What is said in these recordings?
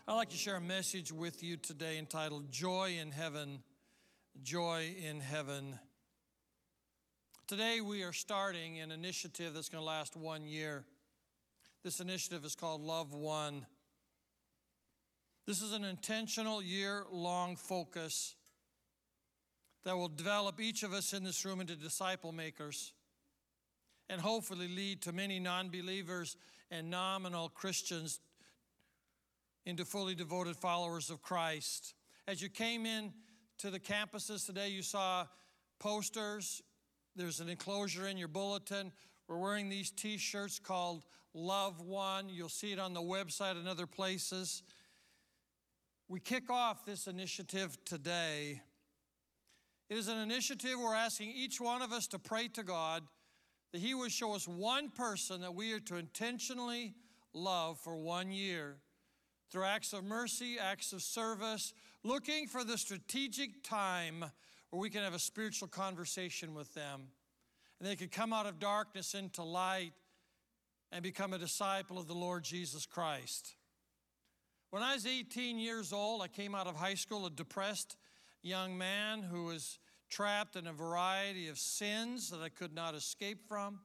I'd like to share a message with you today entitled Joy in Heaven, Joy in Heaven. Today we are starting an initiative that's going to last 1 year. This initiative is called Love One. This is an intentional year-long focus that will develop each of us in this room into disciple makers and hopefully lead to many non-believers and nominal Christians into fully devoted followers of Christ. As you came in to the campuses today, you saw posters. There's an enclosure in your bulletin. We're wearing these t-shirts called Love One. You'll see it on the website and other places. We kick off this initiative today. It is an initiative we're asking each one of us to pray to God that He would show us one person that we are to intentionally love for 1 year. Through acts of mercy, acts of service, looking for the strategic time where we can have a spiritual conversation with them. And they could come out of darkness into light and become a disciple of the Lord Jesus Christ. When I was 18 years old, I came out of high school a depressed young man who was trapped in a variety of sins that I could not escape from.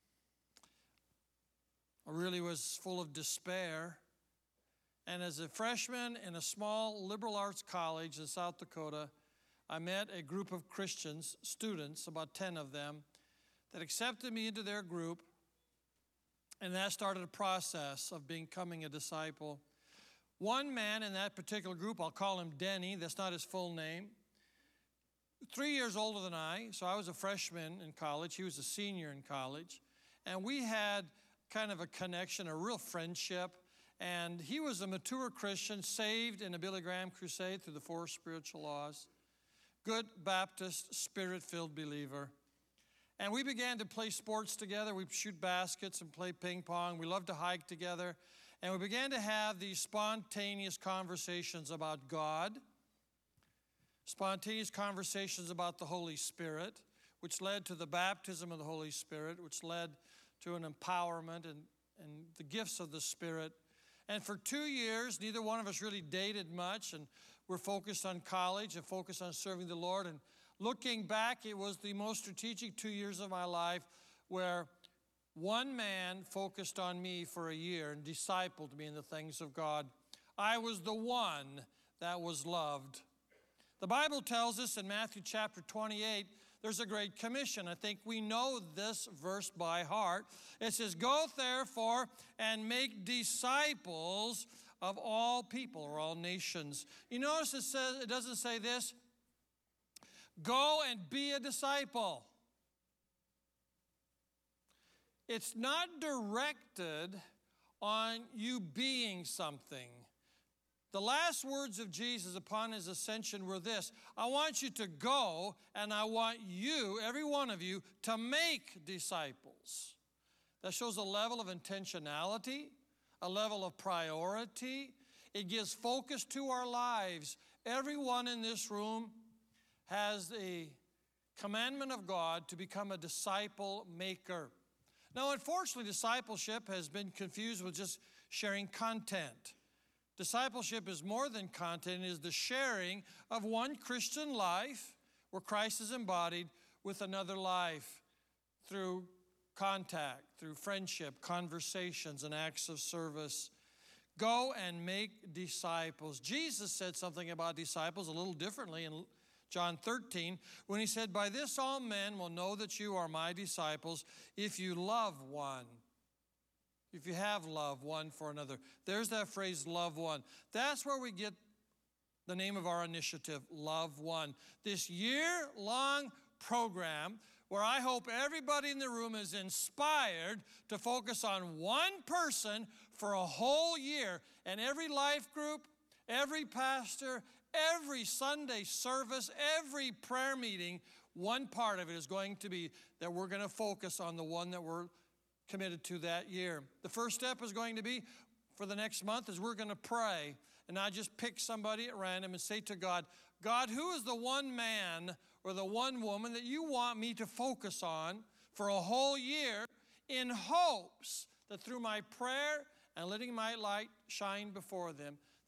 I really was full of despair. And as a freshman in a small liberal arts college in South Dakota, I met a group of Christians, students, about 10 of them, that accepted me into their group, and that started a process of becoming a disciple. One man in that particular group, I'll call him Denny, that's not his full name, 3 years older than I, so I was a freshman in college, he was a senior in college, and we had kind of a connection, a real friendship. And he was a mature Christian, saved in a Billy Graham crusade through the 4 spiritual laws. Good Baptist, Spirit-filled believer. And we began to play sports together. We'd shoot baskets and play ping pong. We loved to hike together. And we began to have these spontaneous conversations about God, spontaneous conversations about the Holy Spirit, which led to the baptism of the Holy Spirit, which led to an empowerment and the gifts of the Spirit. And for 2 years, neither one of us really dated much, and we're focused on college and focused on serving the Lord. And looking back, it was the most strategic 2 years of my life where one man focused on me for a year and discipled me in the things of God. I was the one that was loved. The Bible tells us in Matthew chapter 28, there's a great commission. I think we know this verse by heart. It says, "Go therefore and make disciples of all people," or all nations. You notice it doesn't say this, "Go and be a disciple." It's not directed on you being something. The last words of Jesus upon His ascension were this: I want you to go, and I want you, every one of you, to make disciples. That shows a level of intentionality, a level of priority. It gives focus to our lives. Everyone in this room has a commandment of God to become a disciple maker. Now, unfortunately, discipleship has been confused with just sharing content. Discipleship is more than content. It is the sharing of one Christian life where Christ is embodied with another life through contact, through friendship, conversations, and acts of service. Go and make disciples. Jesus said something about disciples a little differently in John 13 when He said, "By this all men will know that you are my disciples if you love one." If you have love one for another. There's that phrase, love one. That's where we get the name of our initiative, Love One. This year-long program where I hope everybody in the room is inspired to focus on one person for a whole year. And every life group, every pastor, every Sunday service, every prayer meeting, one part of it is going to be that we're going to focus on the one that we're committed to that year. The first step is going to be for the next month is we're going to pray and not just pick somebody at random and say to God, "God, who is the one man or the one woman that you want me to focus on for a whole year in hopes that through my prayer and letting my light shine before them,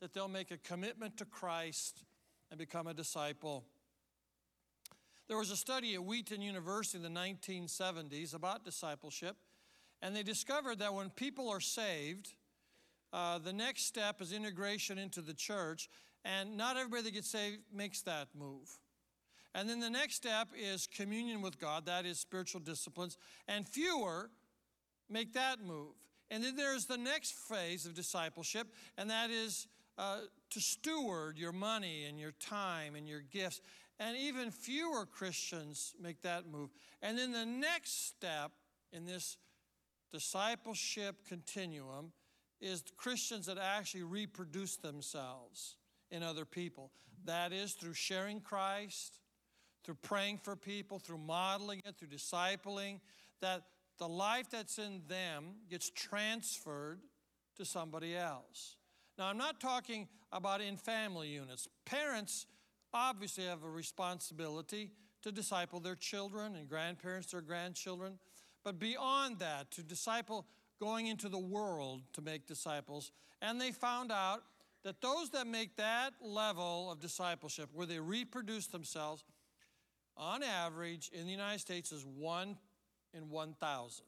that they'll make a commitment to Christ and become a disciple. There was a study at Wheaton University in the 1970s about discipleship, and they discovered that when people are saved, the next step is integration into the church, and not everybody that gets saved makes that move. And then the next step is communion with God, that is spiritual disciplines, and fewer make that move. And then there's the next phase of discipleship, and that is to steward your money and your time and your gifts. And even fewer Christians make that move. And then the next step in this discipleship continuum is Christians that actually reproduce themselves in other people. That is through sharing Christ, through praying for people, through modeling it, through discipling, that the life that's in them gets transferred to somebody else. Now, I'm not talking about in family units. Parents obviously have a responsibility to disciple their children, and grandparents their grandchildren. But beyond that, to disciple going into the world to make disciples. And they found out that those that make that level of discipleship, where they reproduce themselves, on average in the United States is 1 in 1,000.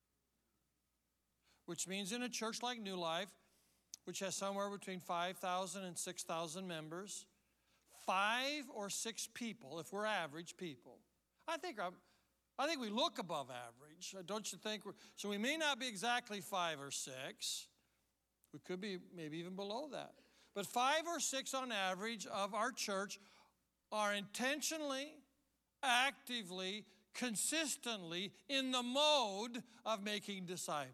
Which means in a church like New Life, which has somewhere between 5,000 and 6,000 members, 5 or 6 people, if we're average people. I think we look above average, don't you think? So we may not be exactly 5 or 6. We could be maybe even below that. But 5 or 6 on average of our church are intentionally, actively, consistently in the mode of making disciples.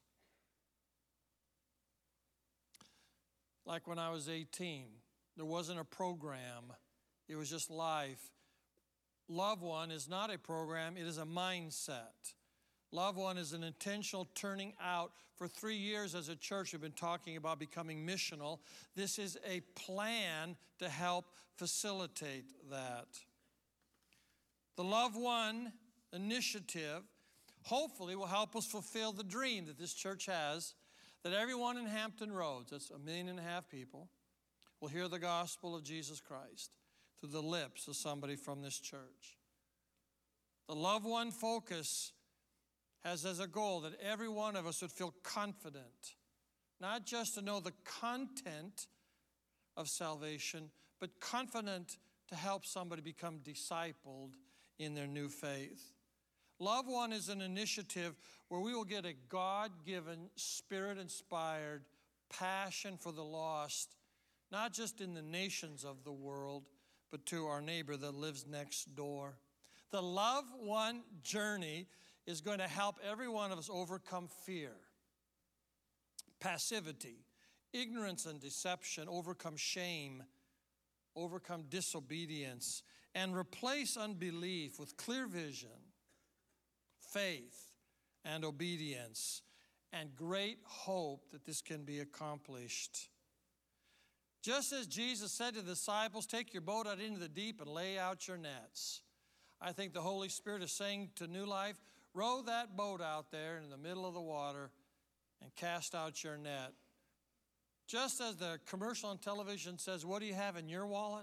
Like when I was 18, there wasn't a program. It was just life. Love One is not a program, it is a mindset. Love One is an intentional turning out. For 3 years as a church, we've been talking about becoming missional. This is a plan to help facilitate that. The Love One initiative hopefully will help us fulfill the dream that this church has, that everyone in Hampton Roads, that's 1.5 million people, will hear the gospel of Jesus Christ through the lips of somebody from this church. The Love One focus has as a goal that every one of us would feel confident, not just to know the content of salvation, but confident to help somebody become discipled in their new faith. Love One is an initiative where we will get a God-given, Spirit-inspired passion for the lost, not just in the nations of the world, but to our neighbor that lives next door. The Love One journey is going to help every one of us overcome fear, passivity, ignorance and deception, overcome shame, overcome disobedience, and replace unbelief with clear vision, faith, and obedience, and great hope that this can be accomplished. Just as Jesus said to the disciples, take your boat out into the deep and lay out your nets. I think the Holy Spirit is saying to New Life, row that boat out there in the middle of the water and cast out your net. Just as the commercial on television says, what do you have in your wallet?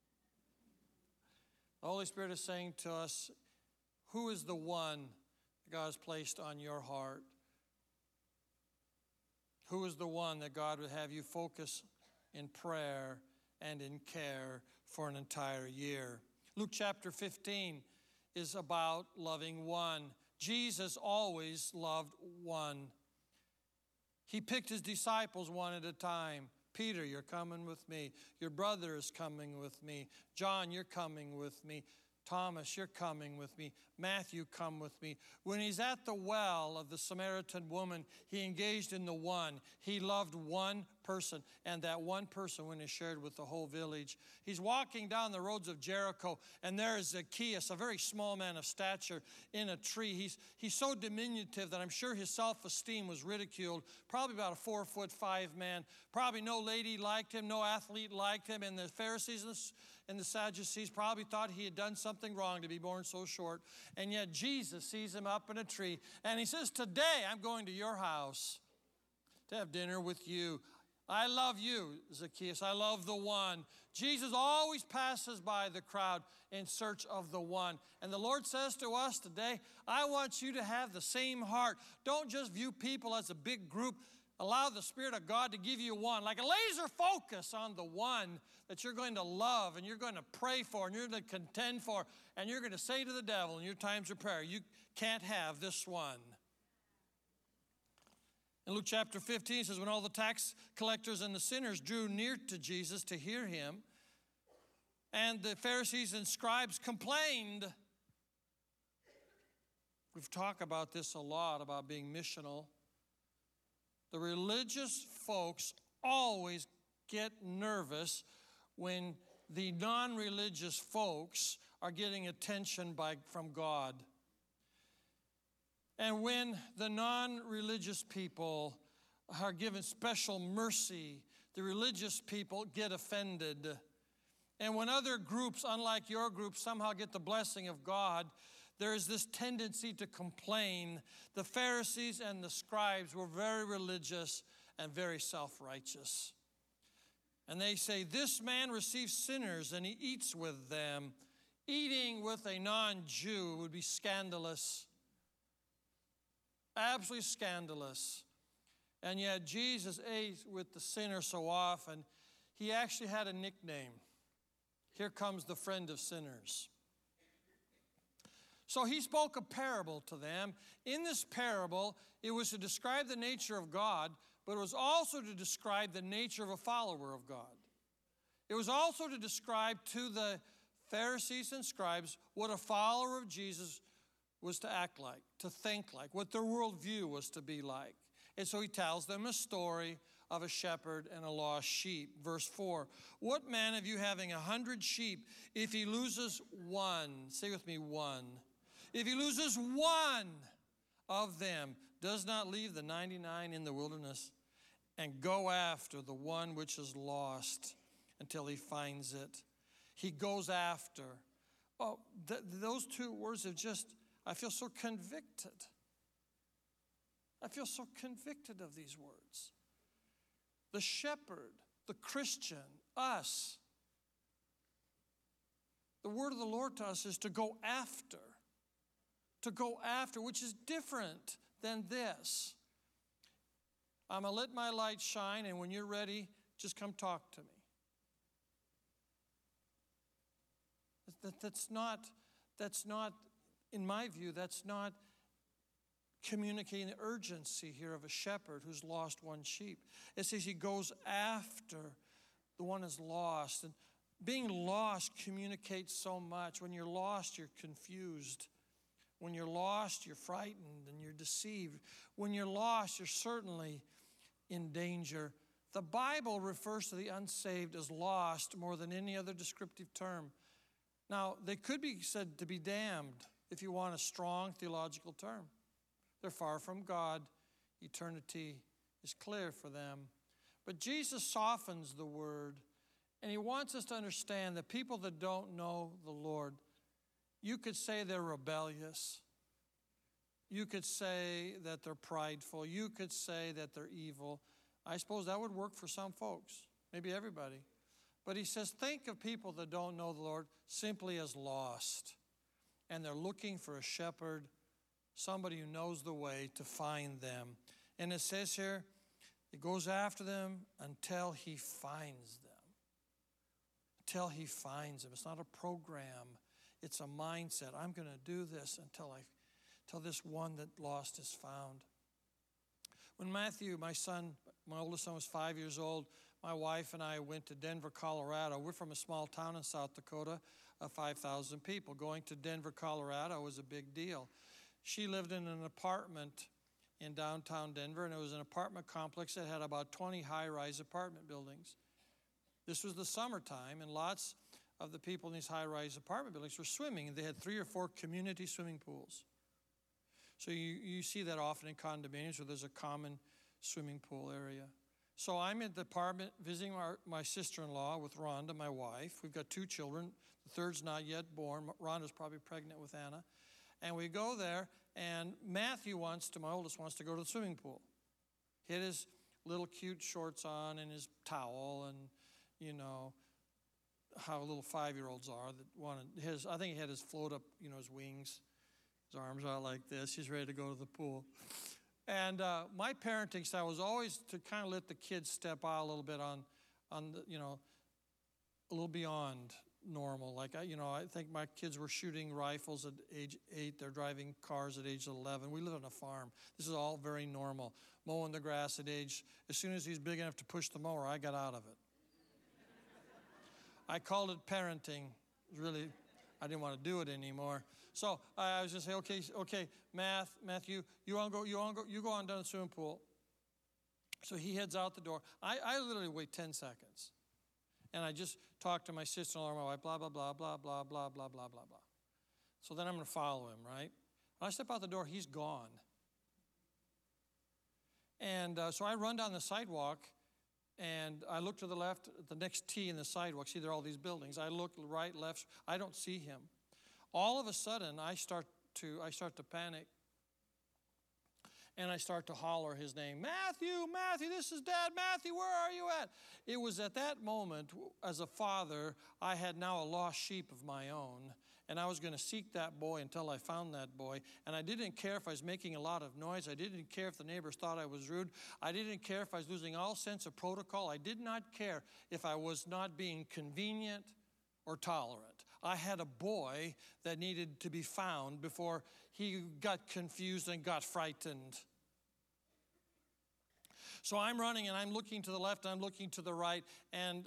The Holy Spirit is saying to us, who is the one that God has placed on your heart? Who is the one that God would have you focus in prayer and in care for an entire year? Luke chapter 15 is about loving one. Jesus always loved one. He picked his disciples one at a time. Peter, you're coming with me. Your brother is coming with me. John, you're coming with me. Thomas, you're coming with me. Matthew, come with me. When he's at the well of the Samaritan woman, he engaged in the one. He loved one person, and that one person when he shared with the whole village. He's walking down the roads of Jericho, and there is Zacchaeus, a very small man of stature, in a tree. He's so diminutive that I'm sure his self-esteem was ridiculed. Probably about a 4'5" man. Probably no lady liked him, no athlete liked him, and the Pharisees and the Sadducees probably thought he had done something wrong to be born so short. And yet Jesus sees him up in a tree, and he says, today I'm going to your house to have dinner with you. I love you, Zacchaeus. I love the one. Jesus always passes by the crowd in search of the one. And the Lord says to us today, I want you to have the same heart. Don't just view people as a big group. Allow the Spirit of God to give you one, like a laser focus on the one that you're going to love and you're going to pray for and you're going to contend for, and you're going to say to the devil in your times of prayer, you can't have this one. In Luke chapter 15, it says, when all the tax collectors and the sinners drew near to Jesus to hear him, and the Pharisees and scribes complained. We've talked about this a lot, about being missional. The religious folks always get nervous when the non-religious folks are getting attention from God. And when the non-religious people are given special mercy, the religious people get offended. And when other groups, unlike your group, somehow get the blessing of God, there is this tendency to complain. The Pharisees and the scribes were very religious and very self-righteous. And they say, this man receives sinners and he eats with them. Eating with a non-Jew would be scandalous. Absolutely scandalous. And yet Jesus ate with the sinner so often, he actually had a nickname. Here comes the friend of sinners. So he spoke a parable to them. In this parable, it was to describe the nature of God, but it was also to describe the nature of a follower of God. It was also to describe to the Pharisees and scribes what a follower of Jesus was to act like, to think like, what their worldview was to be like. And so he tells them a story of a shepherd and a lost sheep. Verse 4, what man of you having 100 sheep, if he loses one, say with me, one. If he loses one of them, does not leave the 99 in the wilderness and go after the one which is lost until he finds it. He goes after. Oh, those two words have just, I feel so convicted. I feel so convicted of these words. The shepherd, the Christian, us. The word of the Lord to us is to go after. To go after, which is different than this. I'm going to let my light shine, and when you're ready, just come talk to me. That's not, in my view, that's not communicating the urgency here of a shepherd who's lost one sheep. It says he goes after the one is lost. And being lost communicates so much. When you're lost, you're confused. When you're lost, you're frightened and you're deceived. When you're lost, you're certainly in danger. The Bible refers to the unsaved as lost more than any other descriptive term. Now, they could be said to be damned if you want a strong theological term. They're far from God. Eternity is clear for them. But Jesus softens the word, and he wants us to understand that people that don't know the Lord, you could say they're rebellious. You could say that they're prideful. You could say that they're evil. I suppose that would work for some folks, maybe everybody. But he says, think of people that don't know the Lord simply as lost. And they're looking for a shepherd, somebody who knows the way to find them. And it says here, it goes after them until he finds them. Until he finds them. It's not a program. It's a mindset. I'm going to do this until this one that lost is found. When Matthew, my oldest son was 5 years old, my wife and I went to Denver, Colorado. We're from a small town in South Dakota of 5,000 people. Going to Denver, Colorado was a big deal. She lived in an apartment in downtown Denver, and it was an apartment complex that had about 20 high-rise apartment buildings. This was the summertime, and lots of the people in these high-rise apartment buildings were swimming, and they had 3 or 4 community swimming pools. So you see that often in condominiums where there's a common swimming pool area. So I'm in the apartment visiting my sister-in-law with Rhonda, my wife. We've got 2 children. The third's not yet born. Rhonda's probably pregnant with Anna. And we go there, and Matthew my oldest wants to go to the swimming pool. Hit his little cute shorts on and his towel, and, you know, how little 5-year-olds are that wanted his, I think he had his float up, you know, his wings, his arms out like this. He's ready to go to the pool. And my parenting style was always to kind of let the kids step out a little bit on the, you know, a little beyond normal. Like, I think my kids were shooting rifles at age 8. They're driving cars at age 11. We live on a farm. This is all very normal. Mowing the grass at age, as soon as he's big enough to push the mower, I got out of it. I called it parenting. Really, I didn't want to do it anymore. So I was just saying, okay, Matthew, you go on down the swimming pool. So he heads out the door. I literally wait 10 seconds. And I just talk to my sister-in-law, my wife, blah, blah, blah, blah, blah, blah, blah, blah, blah, blah. So then I'm going to follow him, right? When I step out the door, he's gone. And so I run down the sidewalk, and I look to the left, at the next T in the sidewalk. See, there are all these buildings. I look right, left. I don't see him. All of a sudden, I start to panic, and I start to holler his name. Matthew, this is Dad. Matthew, where are you at? It was at that moment, as a father, I had now a lost sheep of my own, and I was going to seek that boy until I found that boy. And I didn't care if I was making a lot of noise. I didn't care if the neighbors thought I was rude. I didn't care if I was losing all sense of protocol. I did not care if I was not being convenient or tolerant. I had a boy that needed to be found before he got confused and got frightened. So I'm running, and I'm looking to the left, and I'm looking to the right, and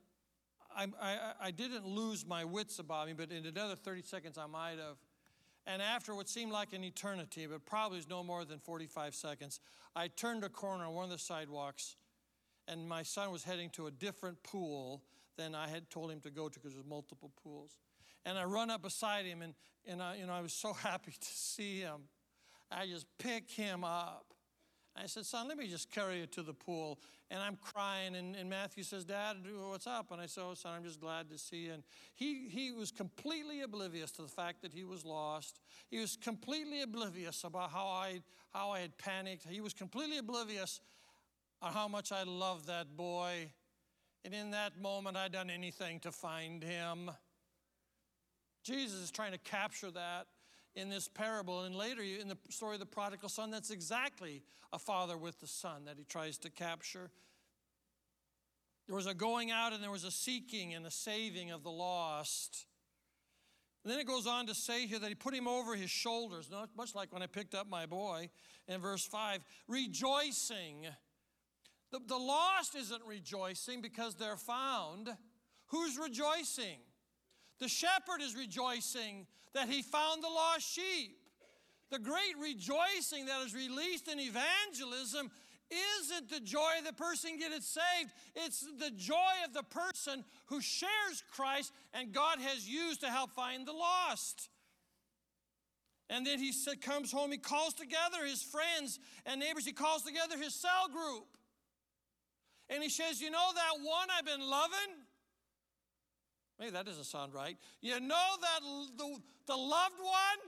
I didn't lose my wits about me, but in another 30 seconds I might have. And after what seemed like an eternity, but probably was no more than 45 seconds, I turned a corner on one of the sidewalks, and my son was heading to a different pool than I had told him to go to, because there's multiple pools. And I run up beside him, and I was so happy to see him. I just pick him up. I said, son, let me just carry you to the pool. And I'm crying, and Matthew says, Dad, what's up? And I said, oh, son, I'm just glad to see you. And he was completely oblivious to the fact that he was lost. He was completely oblivious about how I had panicked. He was completely oblivious on how much I loved that boy. And in that moment, I'd done anything to find him. Jesus is trying to capture that in this parable. And later in the story of the prodigal son, that's exactly a father with the son that he tries to capture. There was a going out, and there was a seeking and a saving of the lost. And then it goes on to say here that he put him over his shoulders, not much like when I picked up my boy in verse 5, rejoicing. The lost isn't rejoicing because they're found. Who's rejoicing? The shepherd is rejoicing that he found the lost sheep. The great rejoicing that is released in evangelism isn't the joy of the person getting saved. It's the joy of the person who shares Christ and God has used to help find the lost. And then he comes home, he calls together his friends and neighbors. He calls together his cell group. And he says, you know that one I've been loving? Maybe that doesn't sound right. You know that the loved one,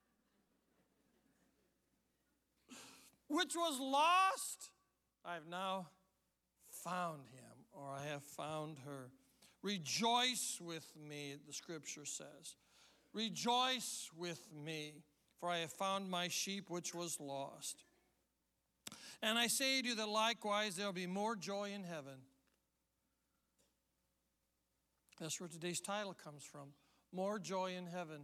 which was lost, I have now found him, or I have found her. Rejoice with me, the scripture says. Rejoice with me, for I have found my sheep which was lost. And I say to you that likewise there will be more joy in heaven. That's where today's title comes from. More joy in heaven.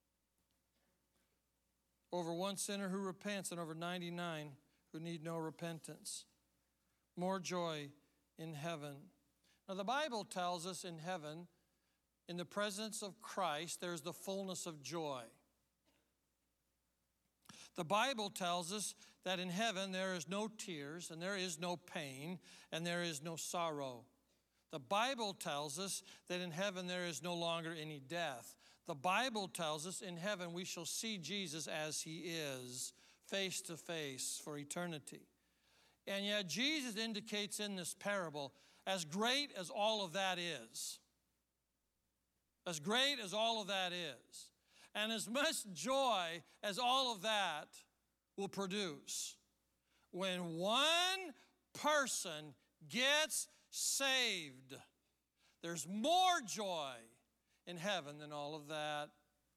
Over one sinner who repents and over 99 who need no repentance. More joy in heaven. Now the Bible tells us in heaven, in the presence of Christ, there's the fullness of joy. The Bible tells us that in heaven there is no tears, and there is no pain, and there is no sorrow. The Bible tells us that in heaven there is no longer any death. The Bible tells us in heaven we shall see Jesus as he is, face to face for eternity. And yet Jesus indicates in this parable, as great as all of that is, as great as all of that is, and as much joy as all of that will produce, when one person gets saved. There's more joy in heaven than all of that.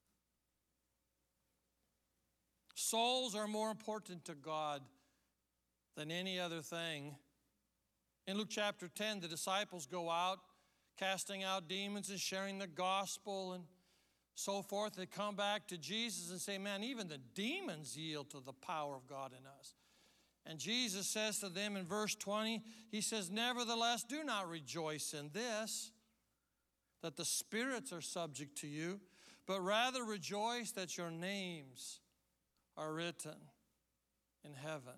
Souls are more important to God than any other thing. In Luke chapter 10, the disciples go out casting out demons and sharing the gospel and so forth. They come back to Jesus and say, man, even the demons yield to the power of God in us. And Jesus says to them in verse 20, he says, nevertheless, do not rejoice in this, that the spirits are subject to you, but rather rejoice that your names are written in heaven.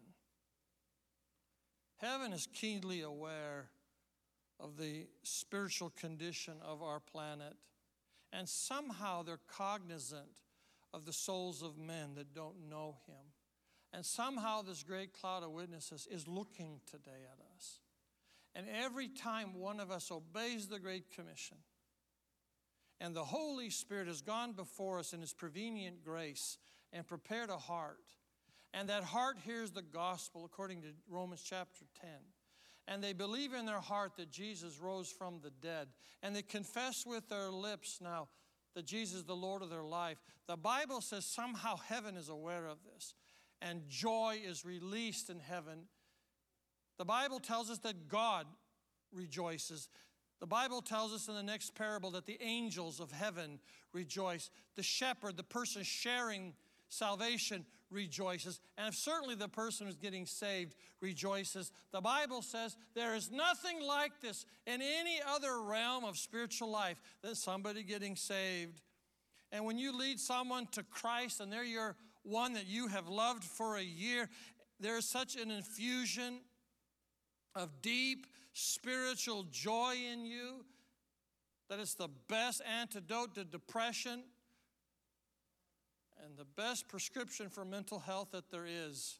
Heaven is keenly aware of the spiritual condition of our planet, and somehow they're cognizant of the souls of men that don't know him. And somehow this great cloud of witnesses is looking today at us. And every time one of us obeys the Great Commission, and the Holy Spirit has gone before us in his prevenient grace and prepared a heart, and that heart hears the gospel according to Romans chapter 10, and they believe in their heart that Jesus rose from the dead, and they confess with their lips now that Jesus is the Lord of their life, the Bible says somehow heaven is aware of this, and joy is released in heaven. The Bible tells us that God rejoices. The Bible tells us in the next parable that the angels of heaven rejoice. The shepherd, the person sharing salvation, rejoices. And certainly the person who's getting saved rejoices. The Bible says there is nothing like this in any other realm of spiritual life than somebody getting saved. And when you lead someone to Christ and they're your one that you have loved for a year, there is such an infusion of deep spiritual joy in you that it's the best antidote to depression and the best prescription for mental health that there is.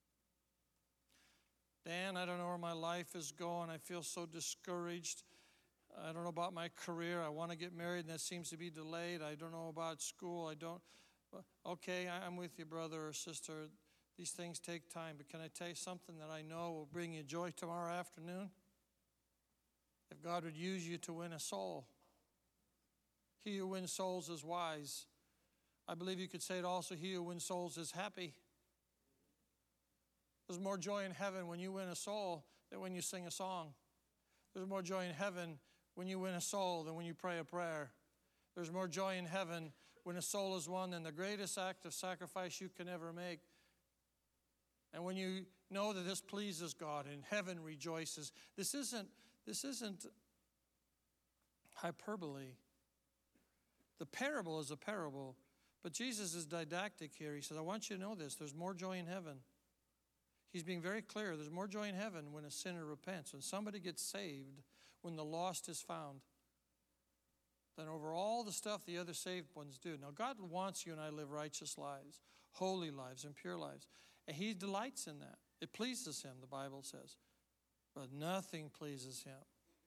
Dan, I don't know where my life is going. I feel so discouraged. I don't know about my career. I want to get married and that seems to be delayed. I don't know about school. Okay, I'm with you, brother or sister. These things take time, but can I tell you something that I know will bring you joy tomorrow afternoon? If God would use you to win a soul. He who wins souls is wise. I believe you could say it also, he who wins souls is happy. There's more joy in heaven when you win a soul than when you sing a song. There's more joy in heaven when you win a soul than when you pray a prayer. There's more joy in heaven when a soul is won than the greatest act of sacrifice you can ever make. And when you know that this pleases God and heaven rejoices, this isn't hyperbole. The parable is a parable, but Jesus is didactic here. He says, I want you to know this. There's more joy in heaven. He's being very clear. There's more joy in heaven when a sinner repents, when somebody gets saved, when the lost is found, than over all the stuff the other saved ones do. Now, God wants you and I to live righteous lives, holy lives, and pure lives. And he delights in that. It pleases him, the Bible says. But nothing pleases him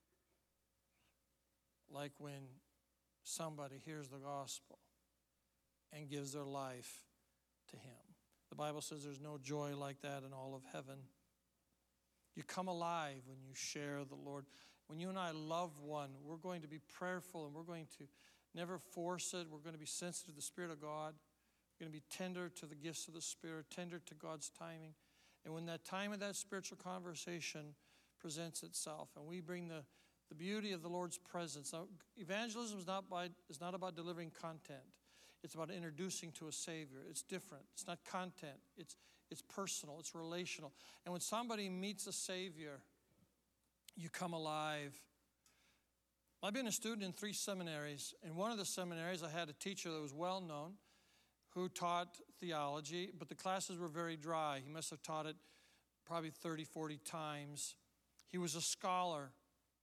like when somebody hears the gospel and gives their life to him. The Bible says there's no joy like that in all of heaven. You come alive when you share the Lord. When you and I love one, we're going to be prayerful and we're going to never force it. We're going to be sensitive to the Spirit of God. We're going to be tender to the gifts of the Spirit, tender to God's timing. And when that time of that spiritual conversation presents itself and we bring the beauty of the Lord's presence. Now, evangelism is not about delivering content. It's about introducing to a Savior. It's different. It's not content. It's personal. It's relational. And when somebody meets a Savior, you come alive. I've been a student in 3 seminaries. In one of the seminaries, I had a teacher that was well known who taught theology, but the classes were very dry. He must have taught it probably 30, 40 times. He was a scholar.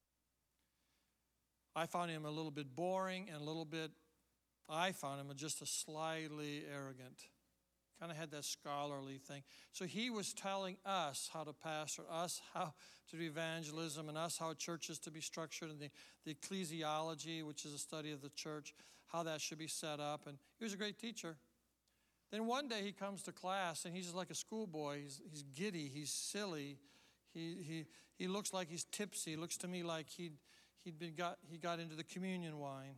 I found him a little bit boring and I found him just a slightly arrogant. Kind of had that scholarly thing. So he was telling us how to pastor, us how to do evangelism, and us how church is to be structured, and the ecclesiology, which is a study of the church, how that should be set up. And he was a great teacher. Then one day he comes to class, and he's just like a schoolboy. He's giddy, he's silly, He looks like he's tipsy. He looks to me like he got into the communion wine.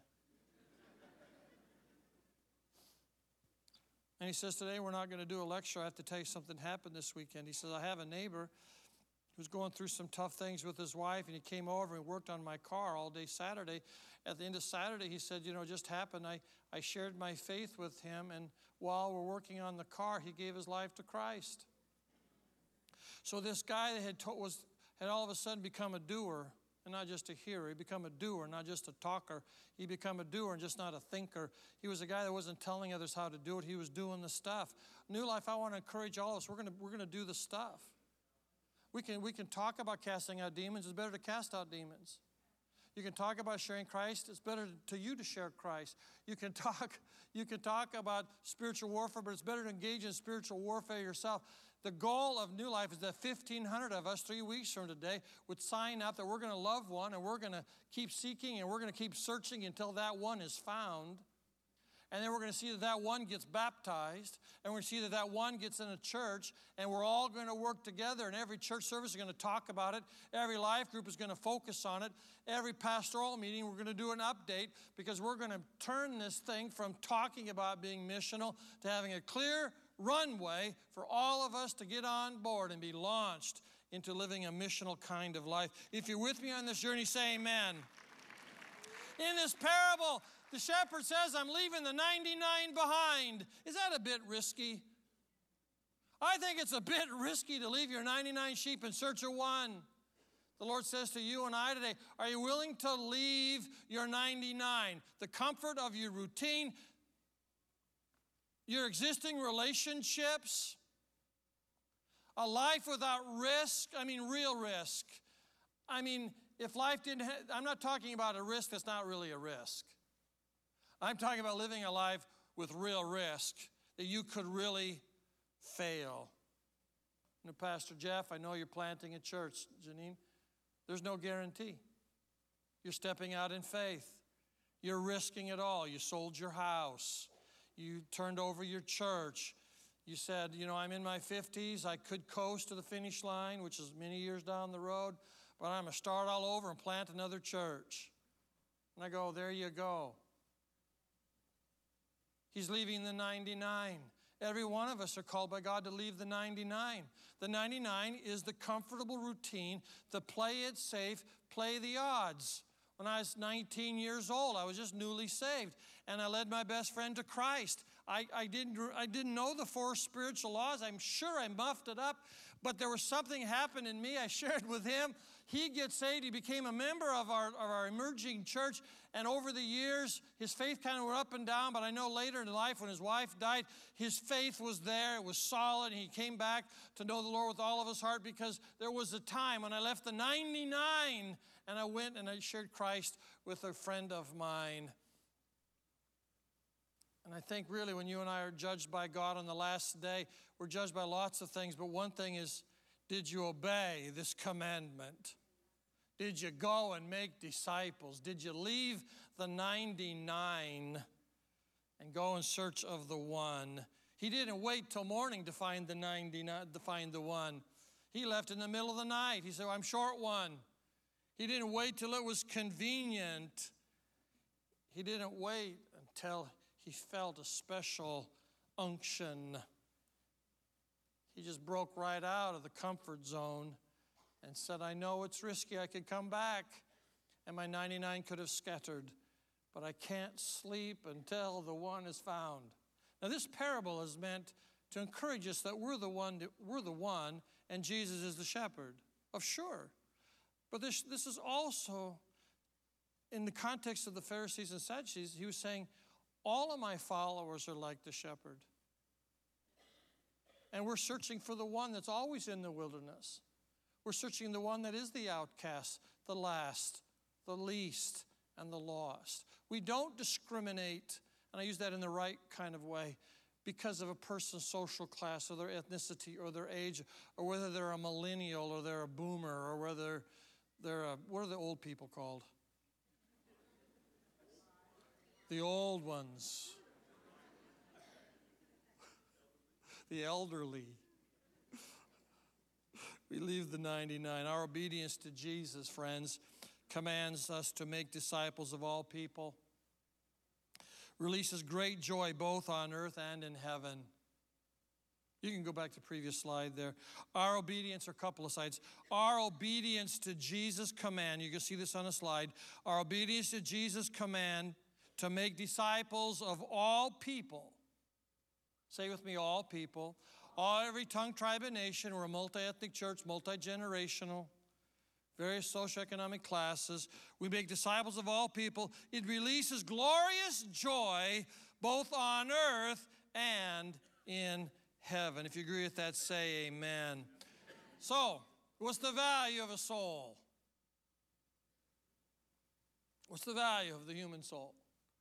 And he says, today we're not going to do a lecture. I have to tell you something happened this weekend. He says, I have a neighbor who's going through some tough things with his wife, and he came over and worked on my car all day Saturday. At the end of Saturday, he said, it just happened. I shared my faith with him, and while we're working on the car, he gave his life to Christ. So this guy that had all of a sudden become a doer, and not just a hearer. He become a doer, not just a talker. He become a doer and just not a thinker. He was a guy that wasn't telling others how to do it. He was doing the stuff. New Life, I want to encourage all of us. We're going to do the stuff. We can talk about casting out demons. It's better to cast out demons. You can talk about sharing Christ. It's better to you to share Christ. You can talk about spiritual warfare, but it's better to engage in spiritual warfare yourself. The goal of New Life is that 1,500 of us 3 weeks from today would sign up that we're going to love one, and we're going to keep seeking, and we're going to keep searching until that one is found. And then we're going to see that one gets baptized, and we're going to see that one gets in a church, and we're all going to work together, and every church service is going to talk about it. Every life group is going to focus on it. Every pastoral meeting, we're going to do an update, because we're going to turn this thing from talking about being missional to having a clear runway for all of us to get on board and be launched into living a missional kind of life. If you're with me on this journey, say amen. In this parable, the shepherd says, I'm leaving the 99 behind. Is that a bit risky? I think it's a bit risky to leave your 99 sheep in search of one. The Lord says to you and I today, are you willing to leave your 99? The comfort of your routine, your existing relationships, a life without risk, real risk. If life didn't I'm not talking about a risk that's not really a risk. I'm talking about living a life with real risk, that you could really fail. Pastor Jeff, I know you're planting a church, Janine. There's no guarantee. You're stepping out in faith. You're risking it all. You sold your house. You turned over your church. You said, I'm in my 50s. I could coast to the finish line, which is many years down the road, but I'm going to start all over and plant another church. And I go, there you go. He's leaving the 99. Every one of us are called by God to leave the 99. The 99 is the comfortable routine, the play it safe, play the odds. When I was 19 years old, I was just newly saved, and I led my best friend to Christ. I didn't know the 4 spiritual laws. I'm sure I muffed it up, but there was something happened in me. I shared with him. He gets saved. He became a member of our emerging church, and over the years, his faith kind of went up and down, but I know later in life when his wife died, his faith was there. It was solid, and he came back to know the Lord with all of his heart, because there was a time when I left the 99, and I went and I shared Christ with a friend of mine. And I think really when you and I are judged by God on the last day, we're judged by lots of things, but one thing is, did you obey this commandment? Did you go and make disciples? Did you leave the 99 and go in search of the one? He didn't wait till morning to find the 99, to find the one. He left in the middle of the night. He said, I'm short one. He didn't wait till it was convenient. He didn't wait until he felt a special unction. He just broke right out of the comfort zone and said, I know it's risky. I could come back, and my 99 could have scattered, but I can't sleep until the one is found. Now, this parable is meant to encourage us that we're the one, and Jesus is the shepherd. Of sure. But this is also, in the context of the Pharisees and Sadducees, he was saying, all of my followers are like the shepherd. And we're searching for the one that's always in the wilderness. We're searching the one that is the outcast, the last, the least, and the lost. We don't discriminate, and I use that in the right kind of way, because of a person's social class or their ethnicity or their age, or whether they're a millennial or they're a boomer, or whether they're what are the old people called? The old ones. The elderly. We leave the 99. Our obedience to Jesus, friends, commands us to make disciples of all people. Releases great joy both on earth and in heaven. You can go back to the previous slide there. Our obedience, or a couple of slides. Our obedience to Jesus' command, you can see this on a slide. Our obedience to Jesus' command to make disciples of all people. Say with me, all people. Every tongue, tribe, and nation. We're a multi-ethnic church, multi-generational, various socioeconomic classes. We make disciples of all people. It releases glorious joy both on earth and in heaven. If you agree with that, say amen. So, what's the value of a soul? What's the value of the human soul?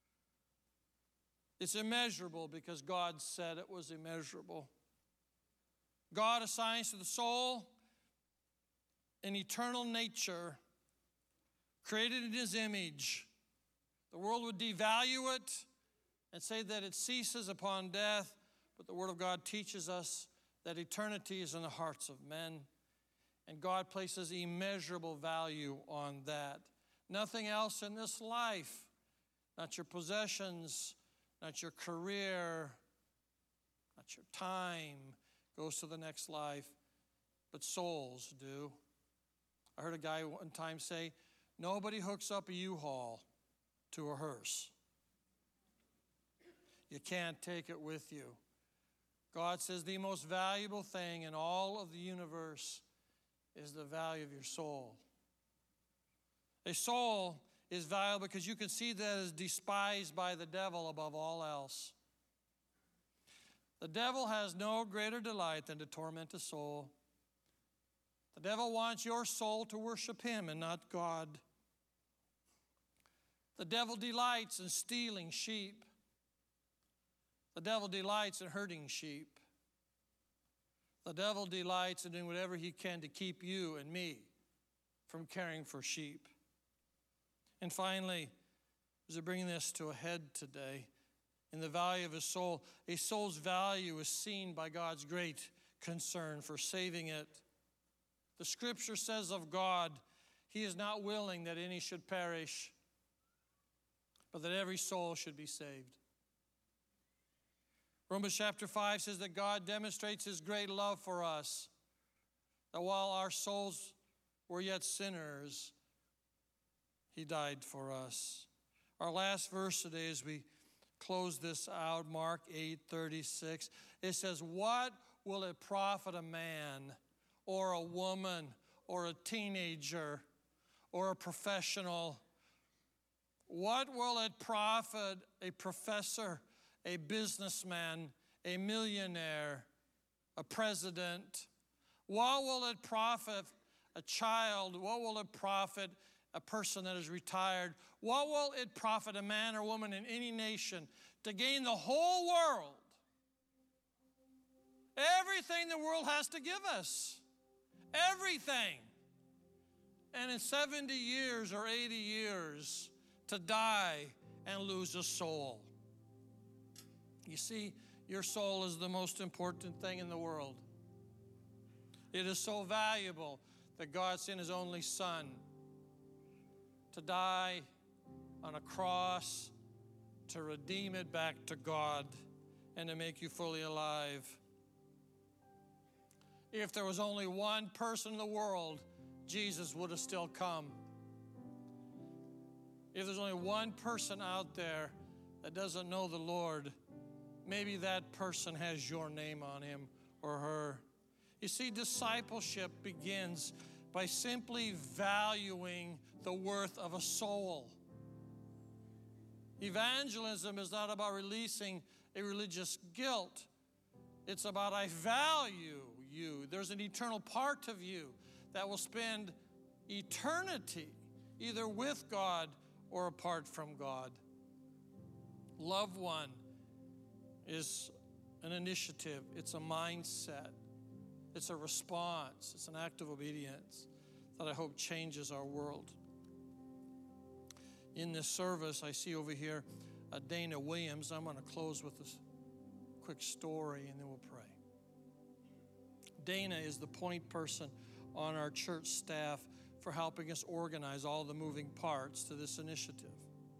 It's immeasurable because God said it was immeasurable. God assigns to the soul an eternal nature created in His image. The world would devalue it and say that it ceases upon death, but the Word of God teaches us that eternity is in the hearts of men, and God places immeasurable value on that. Nothing else in this life, not your possessions, not your career, not your time, goes to the next life, but souls do. I heard a guy one time say, nobody hooks up a U-Haul to a hearse. You can't take it with you. God says the most valuable thing in all of the universe is the value of your soul. A soul is valuable because you can see that as despised by the devil above all else. The devil has no greater delight than to torment a soul. The devil wants your soul to worship him and not God. The devil delights in stealing sheep. The devil delights in hurting sheep. The devil delights in doing whatever he can to keep you and me from caring for sheep. And finally, as we're bringing this to a head today, in the value of a soul's value is seen by God's great concern for saving it. The Scripture says of God, He is not willing that any should perish, but that every soul should be saved. Romans chapter 5 says that God demonstrates His great love for us, that while our souls were yet sinners, He died for us. Our last verse today as we close this out, Mark 8:36, it says, what will it profit a man or a woman or a teenager or a professional? What will it profit a professor, a businessman, a millionaire, a president? What will it profit a child? What will it profit a person that is retired? What will it profit a man or woman in any nation to gain the whole world? Everything the world has to give us. Everything. And in 70 years or 80 years to die and lose a soul. You see, your soul is the most important thing in the world. It is so valuable that God sent His only Son to die on a cross, to redeem it back to God, and to make you fully alive. If there was only one person in the world, Jesus would have still come. If there's only one person out there that doesn't know the Lord, maybe that person has your name on him or her. You see, discipleship begins by simply valuing the worth of a soul. Evangelism is not about releasing a religious guilt. It's about I value you. There's an eternal part of you that will spend eternity either with God or apart from God. Love one is an initiative. It's a mindset. It's a response. It's an act of obedience that I hope changes our world. In this service, I see over here Dana Williams. I'm going to close with this quick story and then we'll pray. Dana is the point person on our church staff for helping us organize all the moving parts to this initiative.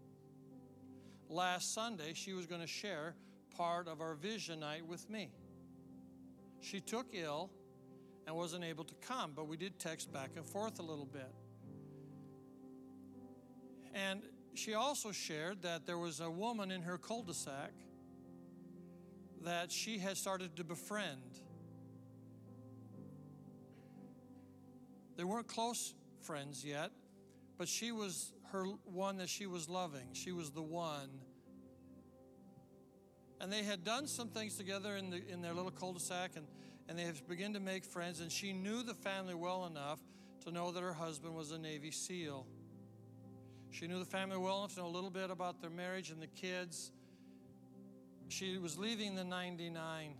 Last Sunday, she was going to share part of our vision night with me. She took ill and wasn't able to come, but we did text back and forth a little bit. And she also shared that there was a woman in her cul-de-sac that she had started to befriend. They weren't close friends yet, but she was her one that she was loving. She was the one. And they had done some things together in their little cul-de-sac, and they have begun to make friends, and she knew the family well enough to know that her husband was a Navy SEAL. She knew the family well enough to know a little bit about their marriage and the kids. She was leaving the 99.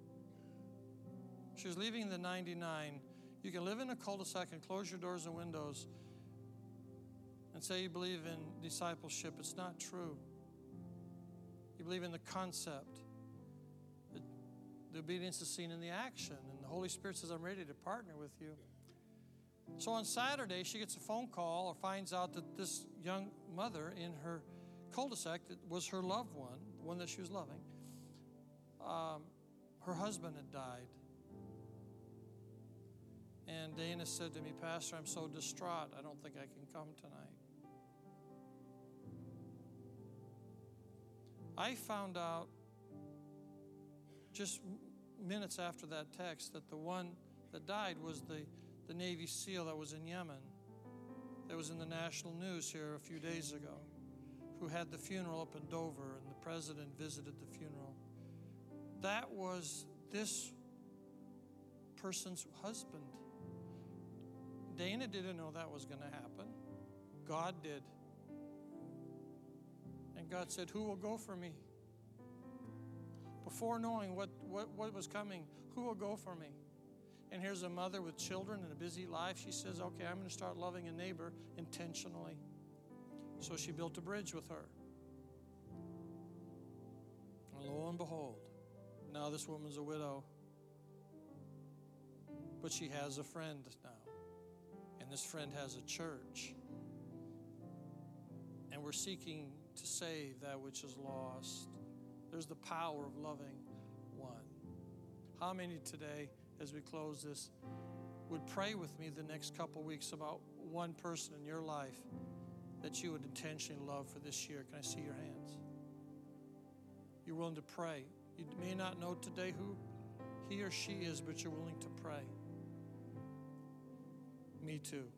She was leaving the 99. You can live in a cul-de-sac and close your doors and windows and say you believe in discipleship. It's not true. You believe in the concept. The obedience is seen in the action. And the Holy Spirit says, I'm ready to partner with you. So on Saturday, she gets a phone call or finds out that this young mother in her cul-de-sac that was her loved one, the one that she was loving, her husband had died. And Dana said to me, Pastor, I'm so distraught, I don't think I can come tonight. I found out just minutes after that text that the one that died was the Navy SEAL that was in Yemen, that was in the national news here a few days ago, who had the funeral up in Dover, and the president visited the funeral. That was this person's husband. Dana didn't know that was going to happen. God did. And God said, who will go for me? Before knowing what was coming, who will go for me? And here's a mother with children and a busy life. She says, okay, I'm going to start loving a neighbor intentionally. So she built a bridge with her. And lo and behold, now this woman's a widow. But she has a friend now. And this friend has a church. And we're seeking to save that which is lost. There's the power of loving one. How many today, as we close this, would pray with me the next couple weeks about one person in your life that you would intentionally love for this year? Can I see your hands? You're willing to pray. You may not know today who he or she is, but you're willing to pray. Me too.